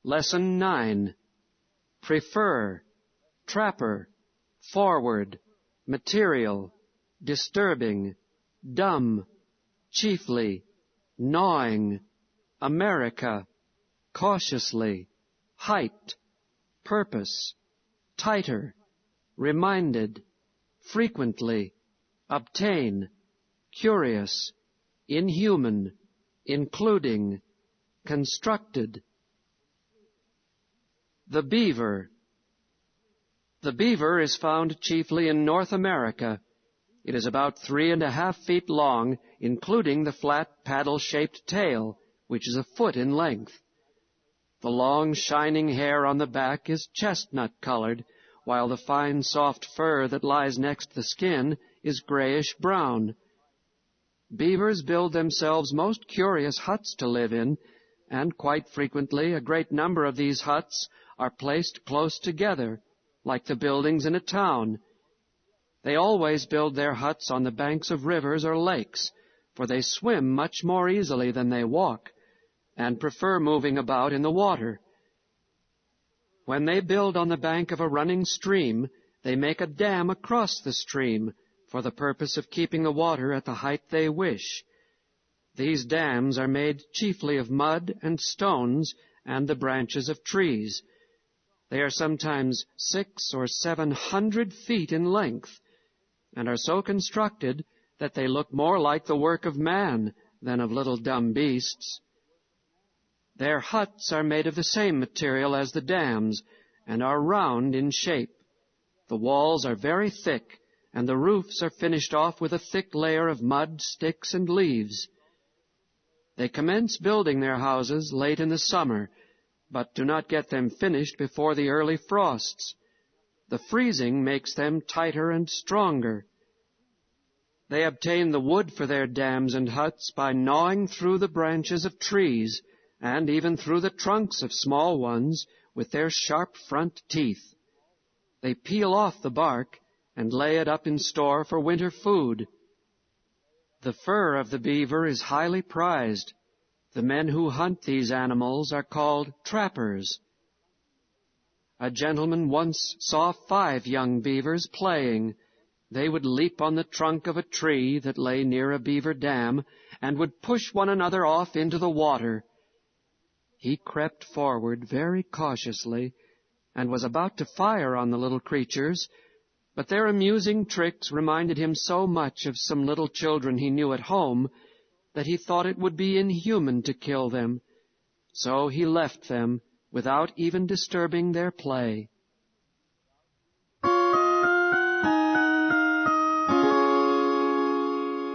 Lesson 9. Prefer, trapper, forward, material, disturbing, dumb, chiefly, gnawing, America, cautiously, height, purpose, tighter, reminded, frequently, obtain, curious, inhuman, including, constructed. The beaver. The beaver is found chiefly in North America. It is about 3.5 feet long, including the flat paddle-shaped tail, which is a foot in length. The long, shining hair on the back is chestnut-colored, while the fine, soft fur that lies next the skin is grayish-brown. Beavers build themselves most curious huts to live in, and quite frequently a great number of these huts are placed close together, like the buildings in a town. They always build their huts on the banks of rivers or lakes, for they swim much more easily than they walk, and prefer moving about in the water. When they build on the bank of a running stream, they make a dam across the stream for the purpose of keeping the water at the height they wish. These dams are made chiefly of mud and stones and the branches of trees. They are sometimes 600 or 700 feet in length, and are so constructed that they look more like the work of man than of little dumb beasts. Their huts are made of the same material as the dams, and are round in shape. The walls are very thick, and the roofs are finished off with a thick layer of mud, sticks, and leaves. They commence building their houses late in the summer, but do not get them finished before the early frosts. The freezing makes them tighter and stronger. They obtain the wood for their dams and huts by gnawing through the branches of trees, and even through the trunks of small ones with their sharp front teeth. They peel off the bark and lay it up in store for winter food. The fur of the beaver is highly prized. The men who hunt these animals are called trappers. A gentleman once saw 5 young beavers playing. They would leap on the trunk of a tree that lay near a beaver dam and would push one another off into the water. He crept forward very cautiously and was about to fire on the little creatures, but their amusing tricks reminded him so much of some little children he knew at home that he thought it would be inhuman to kill them. So he left them without even disturbing their play.